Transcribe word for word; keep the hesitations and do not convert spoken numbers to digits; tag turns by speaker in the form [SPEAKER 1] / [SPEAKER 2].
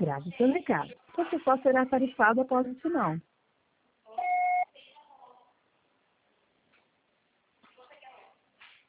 [SPEAKER 1] Grave seu recado. Você só será tarifado após o sinal.